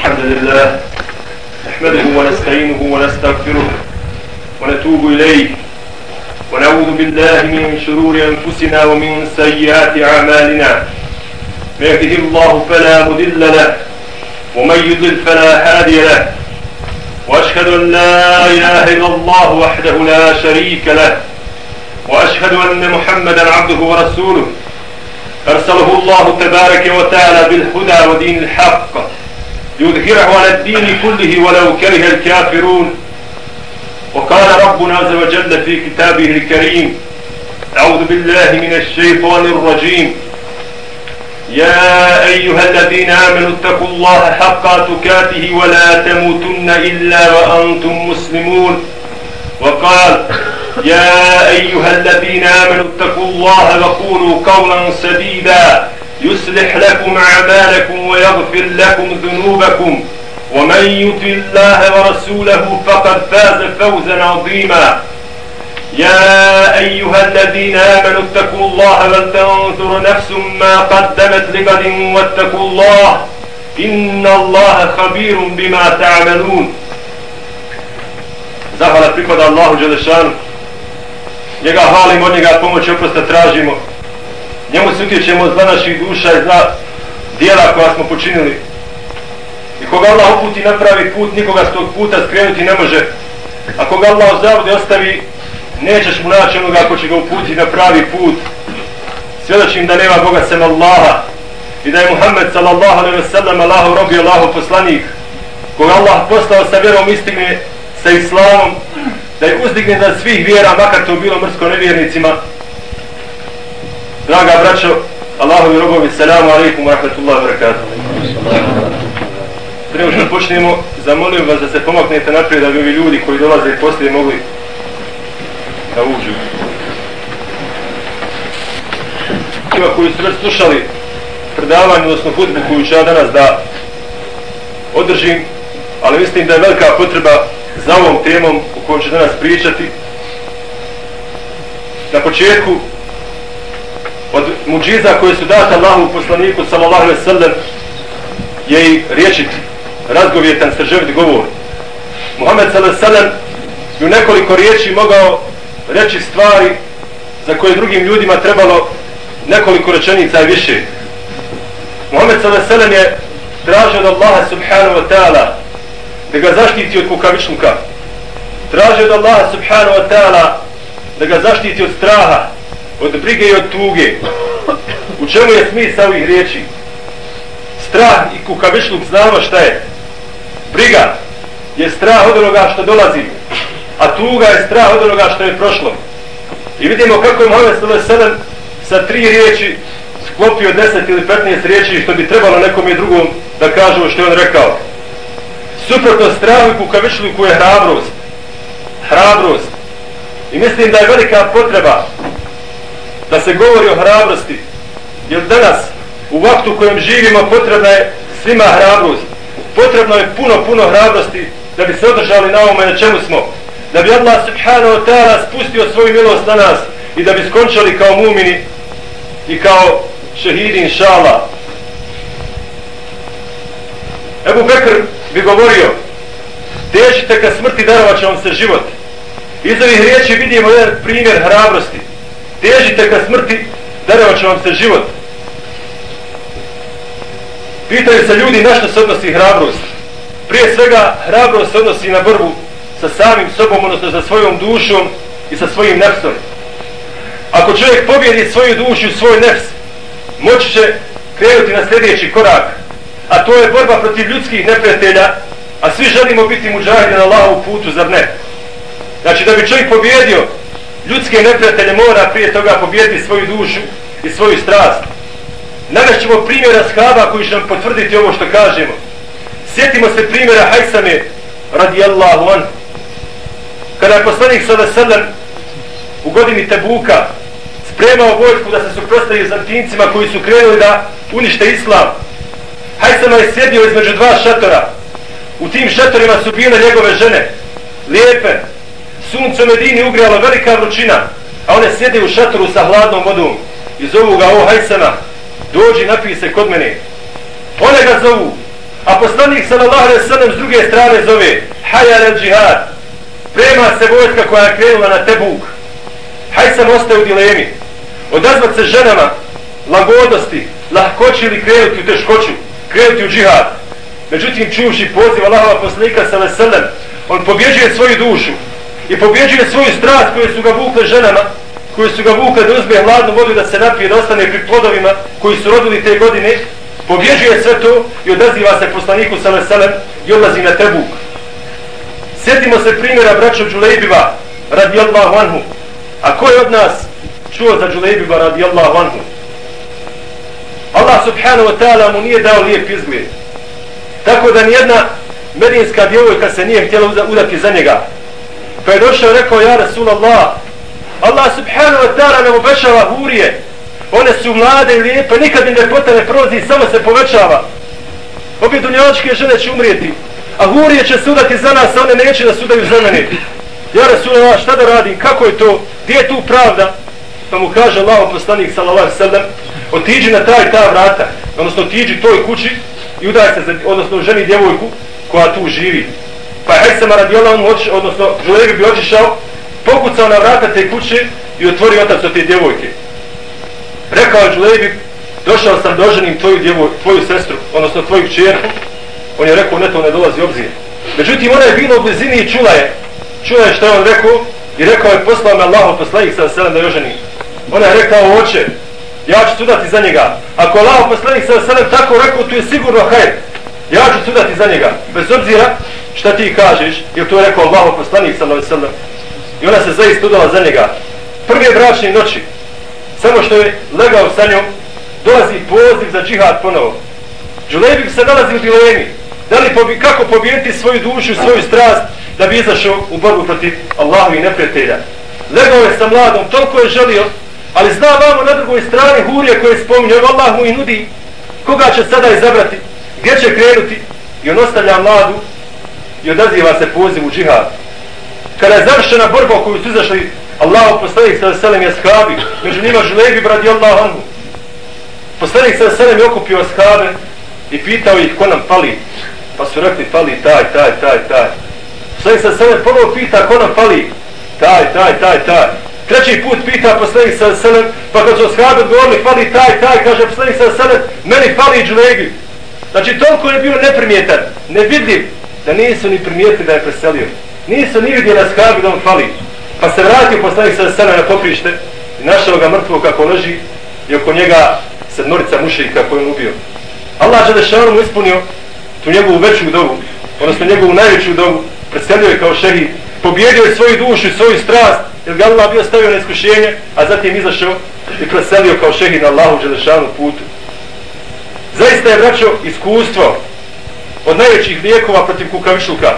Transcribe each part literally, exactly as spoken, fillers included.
الحمد لله نحمده ونستعينه ونستغفره ونتوب إليه ونعوذ بالله من شرور أنفسنا ومن سيئات أعمالنا من يهده الله فلا مضل له ومن يضلل فلا هادي له وأشهد أن لا إله إلا الله وحده لا شريك له وأشهد أن محمدا عبده ورسوله أرسله الله تبارك وتعالى بالهدى ودين الحق ليظهره على الدين كله ولو كره الكافرون. وقال ربنا عز وجل في كتابه الكريم: أعوذ بالله من الشيطان الرجيم: يا أيها الذين آمنوا اتقوا الله حق تقاته ولا تموتن إلا وأنتم مسلمون. وقال: يا أيها الذين آمنوا اتقوا الله وقولوا قولا سديدا يصلح لكم أعمالكم ويغفر لكم ذنوبكم ومن يطع الله ورسوله فقد فاز فوزا عظيما. يا أيها الذين آمنوا اتقوا الله ولتنظر نفس ما قدمت لغد واتقوا الله إن الله خبير بما تعملون. Zahvala pripada Allahu Đelešanu. Njega hvalimo, od njega pomoć i oprosta tražimo. Njemu se utječemo zla naših duša i zla dijela koja smo počinili. I koga Allah uputi na pravi put, nikoga s tog puta skrenuti ne može. A koga Allah u zavode ostavi, nećeš mu naći onoga ko će ga uputiti na pravi put. Svjedočim da nema Boga sem Allaha i da je Muhammed sallallahu alejhi ve sellem Allahov rob i Allahov poslanik, koga Allah poslao sa vjerom istine, sa islamom, da je uzdigne za svih vjera, makar to bilo mrsko nevjernicima. Draga braćo, Allahovi robovi, selamu alaikum wa rahmatullahi wa barakatuh. Prije što počnemo, zamolim vas da se pomaknete naprijed da bi ovi ljudi koji dolaze i poslije mogli da uđu. Ima koji su već slušali predavanje, odnosno hudbu koju ću ja danas da održim, ali mislim da je velika potreba za ovom temom o kojom ću danas pričati. Na početku, od muđiza koje su date Allahu poslaniku sallallahu alejhi ve sellem je i rječit, razgovjetan, srževit govor. Muhammed sallallahu alejhi ve sellem bi u nekoliko riječi mogao reći stvari za koje drugim ljudima trebalo nekoliko rečenica i više. Muhammed sallallahu alejhi ve sellem je tražio od Allaha subhanahu wa ta'ala da ga zaštiti od kukavičluka. Tražio od Allaha subhanahu wa ta'ala da ga zaštiti od straha, od brige i od tuge. U čemu je smisao ovih riječi? Strah i kukavičluk znamo šta je. Briga je strah od onoga što dolazi, a tuga je strah od onoga što je prošlo. I vidimo kako je Muhammed sallallahu alejhi ve sellem sa tri riječi sklopio deset ili petnaest riječi što bi trebalo nekom i drugom da kažu što je on rekao. Suprotno strahu i kukavičluku je hrabrost. Hrabrost. I mislim da je velika potreba da se govori o hrabrosti, jer danas u vaktu u kojem živimo potrebna je svima hrabrost. Potrebno je puno, puno hrabrosti da bi se održali na ovome na čemu smo, da bi Allah subhanahu wa ta'ala spustio svoju milost na nas i da bi skončali kao mumini i kao šehidi inša Allah. Ebu Bekr bi govorio: težite ka smrti, darovat će vam se život. Iz ovih riječi vidimo jedan primjer hrabrosti. Težite ka smrti, darovat će vam se život. Pitaju se ljudi na što se odnosi hrabrost. Prije svega hrabrost se odnosi na borbu sa samim sobom, odnosno sa svojom dušom i sa svojim nefsom. Ako čovjek pobjedi svoju dušu i svoj nefs, moći će krenuti na sljedeći korak, a to je borba protiv ljudskih neprijatelja, a svi želimo biti muđahidi na Allahovu putu, zar ne? Znači, da bi čovjek pobjedio ljudske neprijatelje, mora prije toga pobjediti svoju dušu i svoju strast. Navešćemo primjera ashaba koji će nam potvrditi ovo što kažemo. Sjetimo se primjera Hajsame radijallahu anhu. Kada je poslanik sallallahu alejhi ve sellem u godini Tebuka spremao vojsku da se suprotstavi Bizantincima koji su krenuli da unište islam, Hajsama je sjedio između dva šatora. U tim šatorima su bile njegove žene, lijepe. Sunce u Medini ugrijalo, velika vrućina, a one sjede u šatoru sa hladnom vodom i zovu ga: o Hajsama, dođi, napij se kod mene. One ga zovu, A poslanik sallallahu alejhi ve sellem s druge strane zove hayya al džihad. Prema se vojska koja je krenula na Tebuk. Haj sam ostaje u dilemi. Odazvat se ženama lagodosti, lahkoći ili krenuti u teškoću, krenuti u džihad. Međutim, čuvši poziv Allahova poslanika sallallahu alejhi ve sellem, on pobjeđuje svoju dušu i pobjeđuje svoju strast koje su ga vukle ženama, koje su ga vukle da uzme hladnu vodu, da se napije, da ostane pri plodovima koji su rodili te godine. Pobjeđuje sve to i odaziva se poslaniku sallallahu alejhi ve sellem i odlazi na Tebuk. Sjetimo se primjera braćo Džulejbiba radijallahu anhu. A ko je od nas čuo za Džulejbiba radijallahu anhu? Allah subhanahu wa ta'ala mu nije dao lijep izgled. Tako da nijedna medinska djevojka se nije htjela udati za njega. Pa je došao i rekao, ja Rasulallah, Allah subhanahu wa ta'ala nam obećava hurije. One su mlade i lijepe, nikad im ljepota ne prolazi, samo se povećava. Obje dunjaličke žene će umrijeti, a hurije će se udati za nas, a one neće da sudaju za mene. Ja Rasulallah, šta da radim, kako je to, gdje je tu pravda? Pa mu kaže Allahov poslanik sallallahu alejhi ve sellem, otiđi na taj ta vrata, odnosno otiđi toj kući i udaj se, za, odnosno ženi djevojku koja tu živi. Pa je Hajsama radijallahu anhu, odnosno Džulejbib bi otišao, pokucao na vrata te kuće i otvorio otac od te djevojke. Rekao je Džulejbib, došao sam da oženim tvoju, djevoj, tvoju sestru, odnosno tvoju kćerku. On je rekao, ne, to ne dolazi obzir. Međutim, ona je bila u blizini i čula je. Čula je što je on rekao i rekao je, poslao me Allahov poslanik sallallahu alejhi ve sellem da oženim. Ona je rekao, oče, ja ću sudati za njega. Ako Allahov poslanik sallallahu alejhi ve sellem tako rekao, tu je sigurno hajr. Ja ću sudati za njega. Bez obzira šta ti kažeš, jer to je rekao Allahov poslanik sallallahu alejhi ve sellem. I ona se zaista udala za njega. Prve bračne noći, samo što je legao sa njom, dolazi poziv za džihad ponovo. Džulejbib se nalazi u dilemi. Da li pobi, kako pobijediti svoju dušu, svoju strast, da bi izašao u borbu protiv Allahovih neprijatelja. Legao je sa mladom, toliko je želio, ali zna vamo na drugoj strani hurije koje spominje, Allah mu i nudi koga će sada izabrati, gdje će krenuti, i on ostavlja mladu i odaziva se poziv u džihad. Kada je završena borba u koju su izašli Allahov poslanik sallallahu alejhi ve sellem i ashabi, među njima Džulejbib radijallahu anhu. Poslanik sallallahu alejhi ve sellem je okupio ashabe i pitao ih ko nam fali. Pa su rekli, fali taj, taj, taj, taj. Poslanik sallallahu alejhi ve sellem ponovo pita ko nam fali. Taj, taj, taj, taj. Treći put pita poslanik sallallahu alejhi ve sellem, pa kad su ashabi odgovorili, fali taj, taj, kaže poslanik sallallahu alejhi ve sellem, meni fali Džulejbib. Znači toliko je bio neprimjetan, nevidljiv, da nisu ni primijetili da je preselio. Nisu ni vidjeli ashabi da on fali. Pa se vratio poslanik sallallahu alejhi ve sellem na poprište i našao ga mrtvog kako leži i oko njega sedmorica mušrika koje on ubio. Allah dželešanu mu ispunio tu njegovu veću dobu, odnosno njegovu najveću dobu, preselio je kao šehid, pobjedio je svoju dušu i svoju strast, jer ga Allah bio stavio na iskušenje, a zatim izašao i preselio kao šehid na Allahu dželešanu putu. Zaista je, braćo, iskustvo od najvećih lijekova protiv kukavičluka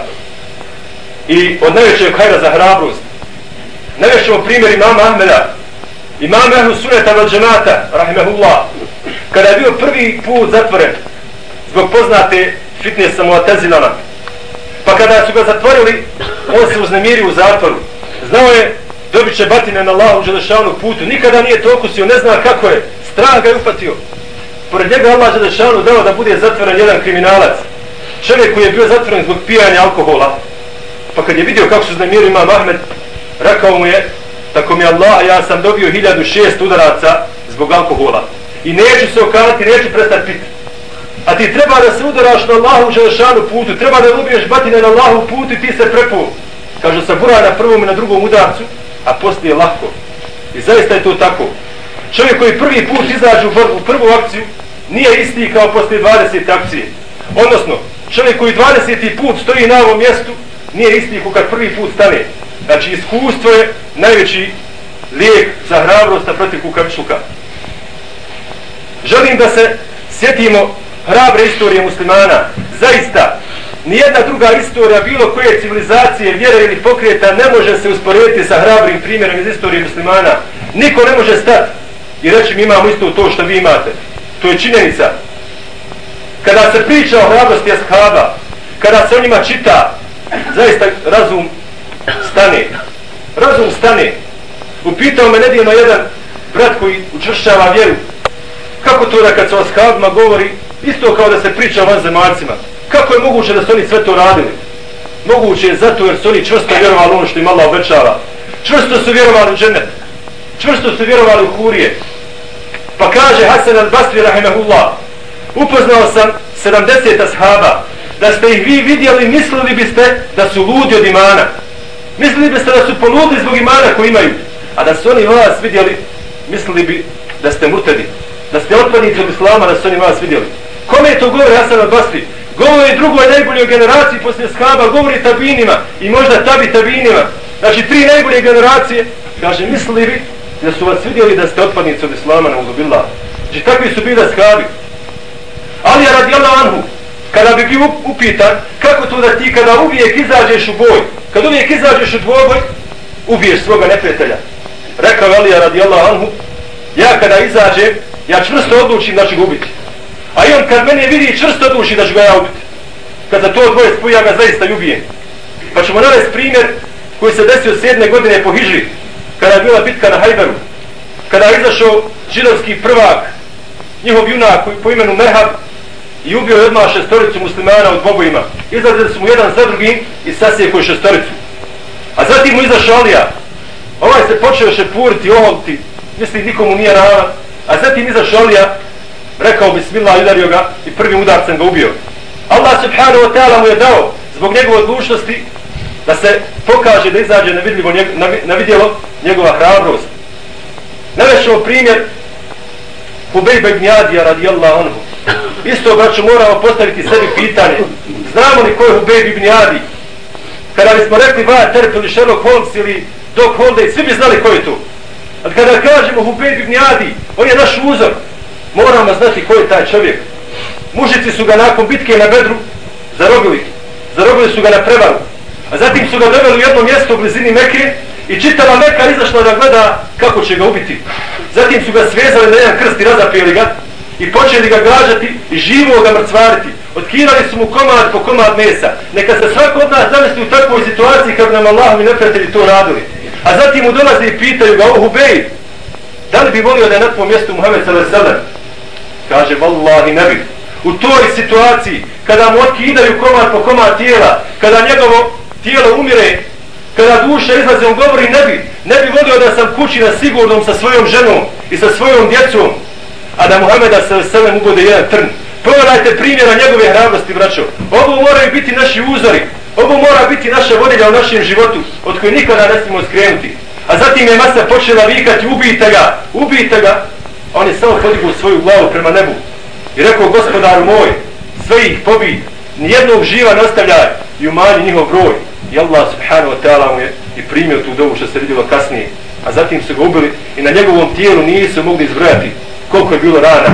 i od najvećeg hajra za hrabrost. Najvećemo primjer imama Ahmeda, imama Ehlu Sunneta vel džemata, rahimehullah, kada je bio prvi put zatvoren zbog poznate fitne sa Mu'tazilama. Pa kada su ga zatvorili, on se uznemirio u zatvoru. Znao je, dobit će batine na Allahu dželešanu putu, nikada nije to okusio, ne zna kako je, strah ga je upatio. Pored njega Allah dželešanu dao da bude zatvoren jedan kriminalac, čovjek koji je bio zatvoren zbog pijanja alkohola. Pa kad je vidio kako su uznemirio imam Ahmed, rekao mu je, tako mi Allah, ja sam dobio hiljadu šest udaraca zbog alkohola i neću se okanati, neću prestati piti. A ti treba da se udaraš na Allahu dželešanu putu, treba da ubiješ batine na Allahu putu i ti se prepuo. Kažu se bura na prvom i na drugom udarcu, a poslije lahko. I zaista je to tako. Čovjek koji prvi put izađe u, u prvu akciju nije isti kao poslije dvadesete akcije. Odnosno, čovjek koji dvadeseti put stoji na ovom mjestu nije isti kao kad prvi put stane. Znači, iskustvo je najveći lijek za hrabrost protiv kukavičluka. Želim da se sjetimo hrabre istorije muslimana. Zaista, nijedna druga istorija bilo koje civilizacije, vjere ili pokreta ne može se usporediti sa hrabrim primjerom iz istorije muslimana. Niko ne može stati i reći mi imamo isto to što vi imate. To je činjenica. Kada se priča o hrabrosti ashaba, kada se o njima čita, zaista razum stane. Razum stane. Upitao me nedjeljno jedan brat koji učvršćava vjeru. Kako to da kad se o ashabima govori, isto kao da se priča o vanzemaljcima. Kako je moguće da su oni sve to radili? Moguće je zato jer su oni čvrsto vjerovali ono što im Allah obećava. Čvrsto su vjerovali u džennet. Čvrsto su vjerovali u hurije. Pa kaže Hasan al-Basri rahimahullah, upoznao sam sedamdeset ashaba, da ste ih vi vidjeli, mislili biste da su ludi od imana. Mislili biste da su poludili zbog imana koji imaju. A da su oni vas vidjeli, mislili bi da ste murtedi, da ste otpadnici od islama, da su oni vas vidjeli. Kome je to govori Hasan al-Basri? Govori drugoj najboljoj generaciji poslije ashaba, govori tabinima i možda tabi tabinima. Znači tri najbolje generacije. Kaže, mislili bi da su vas vidjeli da ste otpadnici od islama, nauzubillah. Znači takvi su bili ashabi. Ali radijallahu anhu, kada bi bio upitan, kako to da ti kada uvijek izađeš u boj, kada uvijek izađeš u dvoboj, ubiješ svoga neprijatelja. Rekao je Alija radijallahu anhu, ja kada izađem, ja čvrsto odlučim da ću ga ubiti. A i on kad mene vidi, čvrsto odluči da ću ga ja ubiti. Kad za to dvoje spoji, ja ga zaista i ubijem. Pa ćemo navesti primjer koji se desio sedme godine po Hidžri, kada je bila bitka na Hajberu, kada je izašao židovski prvak, njihov junak po imenu Merhab, i ubio je odmah šestoricu muslimana u dvobojima. Izlazili su mu jedan za drugim i sasjekao šestoricu. A zatim mu izašao Alija. Ovaj se počeo šepuriti, oholiti, misli nikomu nije ravan. A zatim izašao Alija, rekao bismillah, udario ga i prvim udarcem ga ubio. Allah subhanahu wa ta'ala mu je dao zbog njegove odlučnosti da se pokaže, da izađe na, vidljivo, na, na vidjelo njegova hrabrost. Navešćemo primjer Hubejba ibn Adija radijallahu anhu. Isto, braću, moramo postaviti sebi pitanje. Znamo li ko je Hubejb ibn Adi? Kada bismo rekli Wyatt Earp ili Sherlock Holmes ili Doc Holliday, svi bi znali ko je to. A kada kažemo Hubejb ibn Adi, on je naš uzor. Moramo znati ko je taj čovjek. Mužici su ga nakon bitke na Bedru zarobili. Zarobili su ga na prevaru. A zatim su ga doveli u jedno mjesto u blizini Mekke i čitava Mekka izašla da gleda kako će ga ubiti. Zatim su ga svezali na jedan krst i razapeli ga i počeli ga gađati i živo ga mrcvariti. Otkirali su mu komad po komad mesa. Neka se svako od nas zamisli u takvoj situaciji kad nam Allahovi neprijatelji to radili. A zatim mu dolaze i pitaju ga, o Hubejb, da li bi volio da je na tvom mjestu Muhammed sallallahu alejhi ve sellem? Kaže, vallahi ne bih. U toj situaciji, kada mu otkidaju komad po komad tijela, kada njegovo tijelo umire, kada duša izlaze, on govori, ne bi, ne bi volio da sam kući na sigurnom sa svojom ženom i sa svojom djecom, a da Muhameda sallallahu alejhi ve sellem ubode jedan trn. Pogledajte primjera njegove hrabrosti, braćo. Ovo moraju biti naši uzori, ovo mora biti naša vodilja u našem životu, od koje nikada ne smijemo skrenuti. A zatim je masa počela vikati, ubijte ga, ubijte ga. On je samo podigao svoju glavu prema nebu i rekao, gospodaru moj, sve ih pobij, nijednog živa ne ostavljaj i umanji njihov broj. I Allah subhanahu wa ta'ala mu je i primio tu dovu što se vidjelo kasnije. A zatim su ga ubili i na njegovom tijelu nisu mogli izbrojati koliko je bilo rana.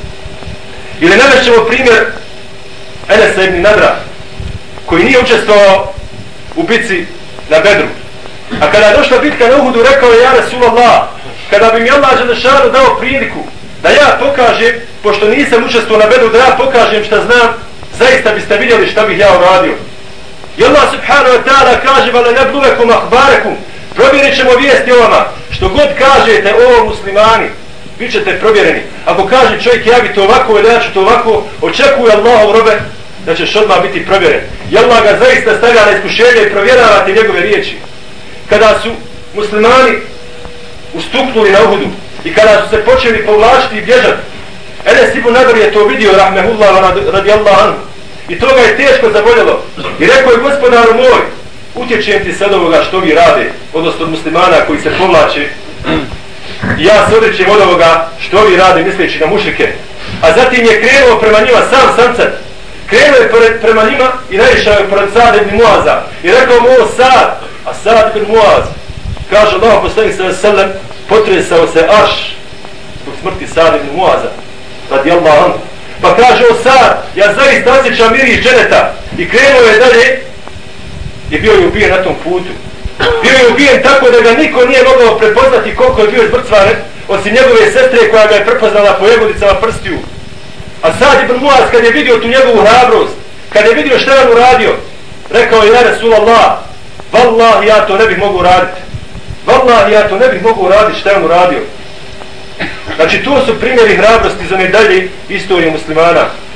Ili navešćemo primjer Enesa ibn Nadra, koji nije učestvovao u bitci na Bedru. A kada je došla bitka na Uhudu, rekao je, ja Rasulallah, kada bi mi Allah Đelešanu dao priliku da ja pokažem, pošto nisam učestvovao na Bedru, da ja pokažem šta znam, zaista biste vidjeli šta bih ja uradio. I Allah subhanahu wa ta'ala kaže, vale nebluvekum ahbarekum, provjerit ćemo vijesti o vama, što god kažete o muslimani, bit ćete provjereni. Ako kaže čovjek, ja bi to ovako ili ja ću to ovako, očekuje Allahov robe da ćeš odmah biti provjeren. I Allah ga zaista stavlja na iskušenje i provjeravati njegove riječi. Kada su muslimani ustuknuli na Uhudu i kada su se počeli povlačiti i bježati, Enes ibn Nadr je to vidio, rahmehullah radijallahu anhu, i to ga je teško zaboljelo. I rekao je, gospodaru moj, utječem ti sad ovoga što vi rade, odnosno od muslimana koji se povlače, i ja se odrećem od ovoga što vi rade, misleći na mušrike. A zatim je krenuo prema njima sam samcat. Krenuo je pre, prema njima i naišao je pored Sad ibn Muaza. I rekao mu, o Sad, a Sad ibn Muaz, kaže Allah poslanik sallallahu alejhi ve sellem, potresao se arš zbog smrti Sad ibn Muaza, radijallahu anhu. Pa kaže, o Sad, ja zaista osjećam miris dženeta. I krenuo je dalje i bio je ubijen na tom putu. Bio je ubijen tako da ga niko nije mogao prepoznati koliko je bio izmrcvaren, osim njegove sestre koja ga je prepoznala po jegodicama prstiju. A Sad ibn Muaz, kad je vidio tu njegovu hrabrost, kad je vidio šta je on uradio, rekao je, ja Rasulallah, vallahi ja to ne bih mogu raditi. Vallahi ja to ne bih mogu raditi šta je on uradio. Znači to su primjeri hrabrosti za nedalje istorije muslimana.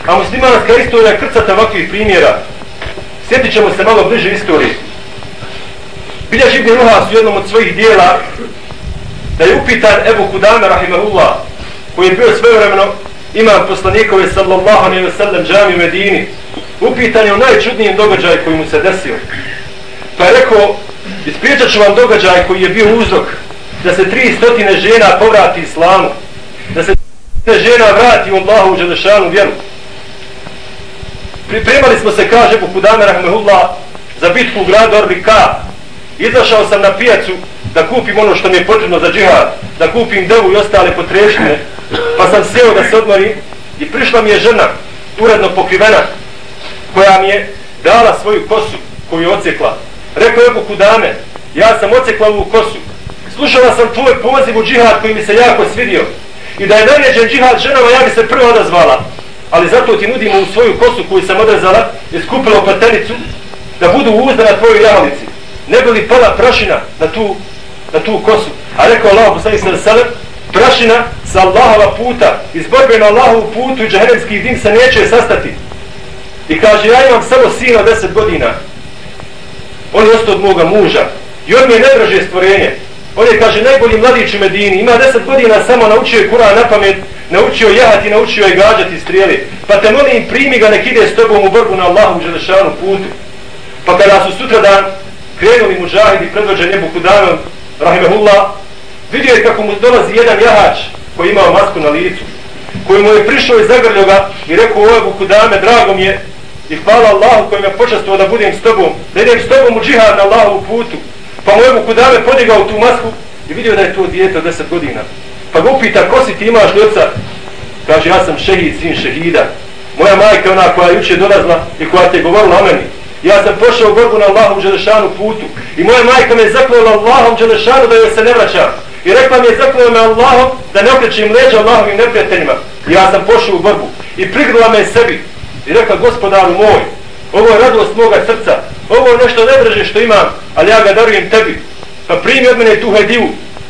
A muslimanska istorija krcata ovakvih primjera. Sjetit ćemo se malo bliže istorije. Bilježi Ibn Ruhas u jednom od svojih dijela da je upitan Ebu Kudame rahimahullah, koji je bio svojevremeno imam poslanikove sallallahu alejhi ve sellem džami u Medini, upitan je o najčudnijem događaju koji mu se desio. Pa je rekao, ispričat ću vam događaj koji je bio uzrok da se tri stotine žena povrati islamu, da se tri žena vrati u Allahu dželešanu vjeru. Pripremali smo se, kaže Ebu Kudame rahimahullah, za bitku u gradu Orbika. Izašao sam na pijacu da kupim ono što mi je potrebno za džihad, da kupim devu i ostale potrepštine, pa sam sjeo da se odmorim i prišla mi je žena, uredno pokrivena, koja mi je dala svoju kosu koju je ocekla. Rekao Ebu Kudame, ja sam ocekla ovu kosu, slušala sam tvoj poziv u džihad koji mi se jako svidio i da je naređen džihad ženama, ja bi se prvo odazvala, ali zato ti nudimo u svoju kosu koju sam odrezala i skupila u platenicu da budu uzda na tvojoj jahalici. Ne bi li pala prašina na tu, na tu kosu. A rekao Allah poslanik sallallahu alejhi ve sellem, prašina sa Allahova puta, iz borbe na Allahovu putu i džehennemski dim se neće sastati. I kaže, ja imam samo sina od deset godina. On je ostao od moga muža. I on mi je najdraže stvorenje. On je, kaže, najbolji mladić u Medini. Ima deset godina, samo naučio je Kur'an na pamet, naučio jahati, naučio je gađati strijeli. Pa te molim, primi ga, nek ide s tobom u borbu na Allahovu dželešanu putu. Pa kada su sutradan krenuli muđahidi predvođeni Ebu Kudanom rahimahullah, vidio je kako mu dolazi jedan jahač koji imao masku na licu, koji mu je prišao i zagrljio ga i rekao, o Ebu Kudame, drago mi je i hvala Allahu koji me počastvovao da budem s tobom, da idem s tobom u džihad na Allahovu putu. Pa mu Ebu Kudame podigao tu masku i vidio da je to dijete od deset godina. Pa ga upita, ko si ti, imaš li oca? Kaže, ja sam šehid, sin šehida. Moja majka je ona koja je jučer dolazla i koja te govorila o meni. Ja sam pošao u borbu na Allahom dželešanu putu i moja majka me je zakljela Allahom dželešanu da joj se ne vraća. I rekla mi je, zakljela me Allahom da ne okrećem leđa Allahovim neprijateljima. Ja sam pošao u borbu i prigrila me sebi i rekla, gospodaru moj, ovo je radost moga srca, ovo je nešto najdraže što imam, ali ja ga darujem tebi. Pa primi od mene tu hedivu.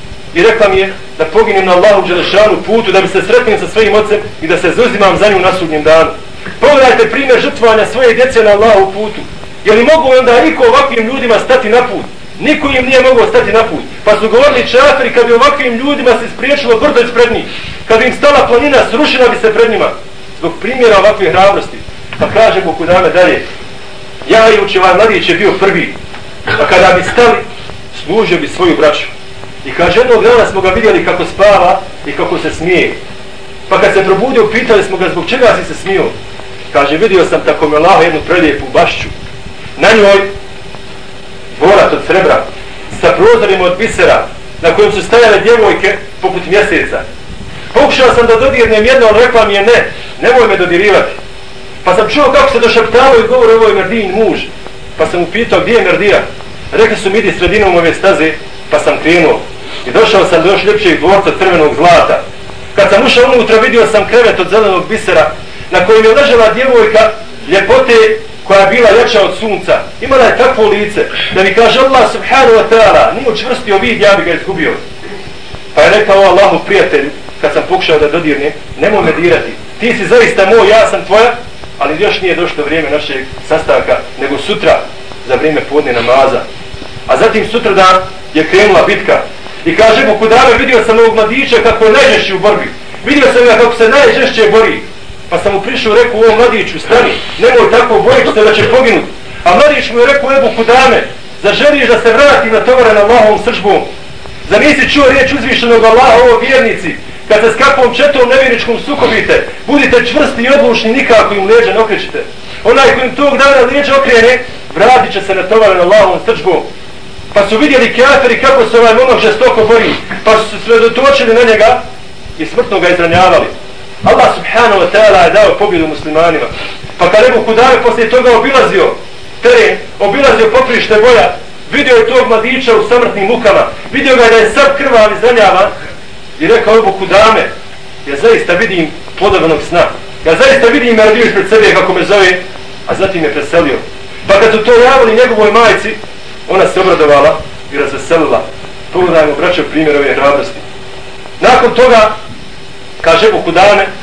I rekla mi je da poginem na Allahom dželešanu putu, da bi se sretnim sa svojim ocem i da se zauzimam za nju na sudnjem danu. Pogledajte primjer žrtvovanja svoje djece na Allahovu putu. Je li mogu onda niko ovakvim ljudima stati na put? Niko im nije mogao stati na put. Pa su govorili čafiri, kad bi ovakvim ljudima se spriječilo brdo ispred njih, kad bi im stala planina, srušila bi se pred njima. Zbog primjera ovakve hrabrosti. Pa kaže Ebu Kudame dalje, jahajući ovaj mladić je bio prvi, pa kada bi stali, služio bi svoju braću. I kaže, jednog dana smo ga vidjeli kako spava i kako se smije. Pa kad se probudio, pitali smo ga, zbog čega si se smio? Kaže, vidio sam tako me Allah jednu prelijepu bašću. Na njoj dvorac od srebra, sa prozorima od bisera, na kojem su stajale djevojke poput mjeseca. Pokušao sam da dodirnem jedno, on rekla mi je ne, nemoj me dodirivati. Pa sam čuo kako se došaptavaju i govore, ovo je Merdin muž. Pa sam upitao, gdje je Merdija? Rekli su mi, idi sredinom ove staze, pa sam krenuo. I došao sam do još ljepšeg dvorca crvenog zlata. Kad sam ušao unutra, vidio sam krevet od zelenog bisera, na kojem je ležala djevojka ljepote koja je bila jača od sunca. Imala je takvo lice da mi kaže Allah subhanahu wa ta'ala, nije učvrstio vid, ja bi ga izgubio. Pa je rekao Allahu prijatelju, kad sam pokušao da dodirnem, nemoj me dirati. Ti si zaista moj, ja sam tvoja, ali još nije došlo vrijeme našeg sastanka, nego sutra, za vrijeme podne namaza. A zatim sutra dan je krenula bitka. I kaže Ebu Kudame, vidio sam ovog mladića kako je najžešći u borbi. Vidio sam ga kako se najžešće bori. Pa sam mu prišao i rekao, ovom mladiću, stani, nemoj tako, bojit se da će poginuti. A mladić mu je rekao, Ebu Kudame, zar želiš da se vrati na tovare na Allahovom srdžbom? Zar nisi čuo riječ uzvišenog Allaha, ovo vjernici? Kad se s kakvom četom nevjerničkom sukobite, budite čvrsti i odlučni, nikako im leđa ne okrećite. Onaj koji im tog dana leđa okrene, vratit će se na tovare na Allahovom srdžbom. Pa su vidjeli kafiri kako se ovaj momak žestoko bori, pa su se sredotočili na njega i smrtno ga izranjavali. Allah subhanahu wa ta'ala je dao pobjedu muslimanima. Pa kad Ebu Kudame poslije toga obilazio teren, obilazio poprište boja, vidio je tog mladića u samrtnim mukama, vidio ga da je sav krvav izranjavan i rekao Ebu Kudame, ja zaista vidim plodovanog sna, ja zaista vidim Merdiju ispred sebe kako me zove, a zatim je preselio. Pa kad su to javili njegovoj majci, ona se obradovala i razveselila. Pogledajmo, braćo, primjer ove hrabrosti. Nakon toga, kaže Ebu Kudame,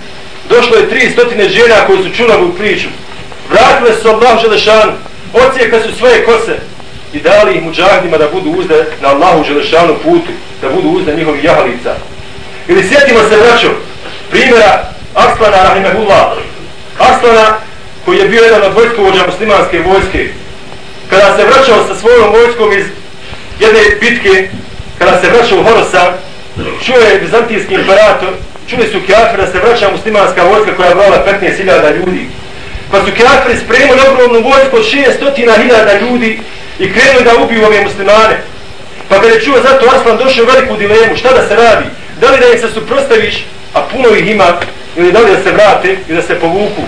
došlo je tri stotine žena koji su čuli ovu priču. Vratile su Allahu Želešanu, ocijekle su svoje kose i dali ih mudžahidima da budu uzde na Allahu Želešanu putu, da budu uzde njihovih jahalica. Ili sjetimo se, braćo, primjera Arslana rahimehullah. Arslana koji je bio jedan od vojskovođa muslimanske vojske. Kada se vraćao sa svojom vojskom iz jedne bitke, kada se vraćao u Horasan, čuo je vizantijski imperator, čuli su kafiri da se vraća muslimanska vojska koja je brala petnaest hiljada ljudi. Pa su kafiri spremili ogromnu vojsku od šest hiljada ljudi i krenuli da ubiju ove muslimane. Pa kada je čuo zato Arslan došao u veliku dilemu, šta da se radi? Da li da im se suprotstaviš, a puno ih ima, ili da li da se vrate i da se povuku?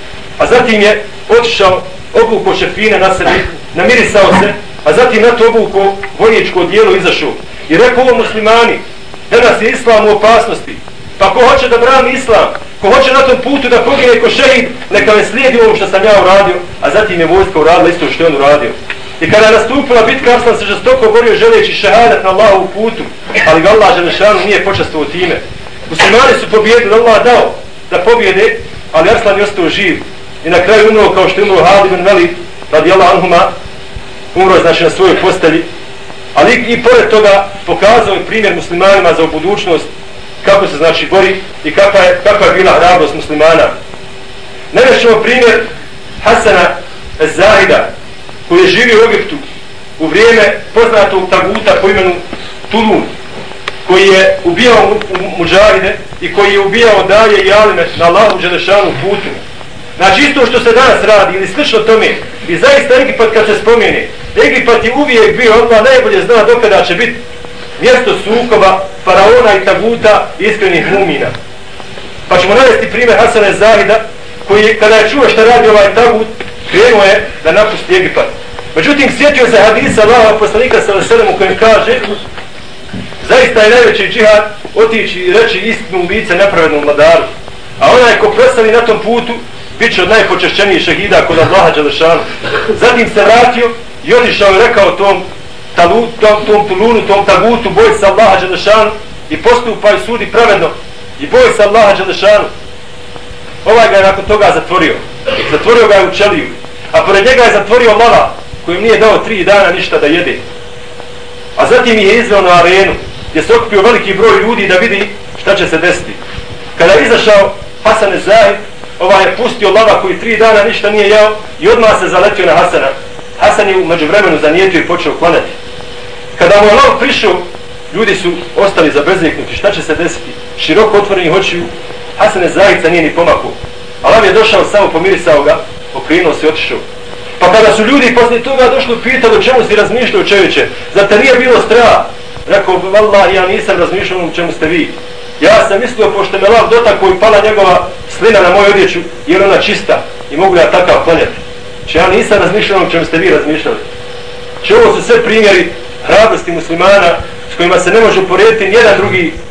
A zatim je otišao, obukao šefine na sebi, namirisao se, a zatim na to obukao vojničko odijelo izašao. I rekao ovo muslimani, danas je islam u opasnosti. Pa ko hoće da brani islam, ko hoće na tom putu da pogine ko šehid, neka me slijedi ovo što sam ja uradio, a zatim je vojska uradila isto što je on uradio. I kada je nastupila bitka, Arslan se žestoko borio želeći šehadat na Allahovu putu, ali ga Allah Želešanu nije počastvovao time. Muslimani su pobjedili, Allah dao da pobjede, ali Arslan je ostao živ. I na kraju umro kao što je umro Halid ibn Velid, radijallahu anhuma, umro je znači na svojoj postelji. Ali i pored toga pokazao je primjer muslimanima za budućnost, kako se znači bori i kakva je, kakva je bila hrabrost muslimana. Navešćemo primjer Hasana Ez-Zahida, koji je živio u Egiptu u vrijeme poznatog taguta po imenu Tulun, koji je ubijao mudžahide i koji je ubijao daje i alime na Allahu Želešanu putu. Znači isto što se danas radi ili slično tome. I zaista Egipat kad se spomene, Egipat je uvijek bio, Allah najbolje zna dokada će biti mjesto sukoba, faraona i taguta i iskrenih mumina. Pa ćemo navesti primjer Hasana Ez-Zahida, koji kada je čuo šta radi ovaj tagut, krenuo je da napusti Egipat. Međutim, sjetio se hadisa Allahova poslanika sallallahu alejhi ve sellem u kojem kaže: zaista je najveći džihad otići i reći istinu u lice nepravednom vladaru. A onaj ko proslavi na tom putu, bit će od najpočešćenijih šehida kod Allaha Đelešanu. Zatim se vratio i otišao i rekao tom talut, tom, tom tulunu, tom tagutu, boj se Allaha Đelešanu i postupaj sudi pravedno i boj se Allaha Đelešanu. Ovaj ga je nakon toga zatvorio. Zatvorio ga je u čeliju. A pored njega je zatvorio lava, kojem nije dao tri dana ništa da jede. A zatim je izveo na arenu, gdje se okupio veliki broj ljudi da vidi šta će se desiti. Kada je izašao Hasan Ez-Zahid, ovaj je pustio lava koji tri dana ništa nije jeo i odmah se zaletio na Hasana. Hasan je umeđu vremenu zanijetio i počeo klanjati. Kada mu je lav prišao, ljudi su ostali zabezeknuti. Šta će se desiti? Široko otvorenih očiju, Hasan Ez-Zahid nije ni pomakao. A lav je došao, samo pomirisao ga, okrenuo se i otišao. Pa kada su ljudi poslije toga došli pitali o čemu si razmišljao, čovječe, zar te nije bilo strah? Rekao, vallahi, ja nisam razmišljao o čemu ste vi. Ja sam mislio, pošto me lav dotako i pala njegova slina na moju odjeću, jer ona čista i mogu ja takav klanjati. Če ja nisam razmišljao o čemu ste vi razmišljali. Če ovo su sve primjeri hrabrosti muslimana s kojima se ne može uporediti nijedan drugi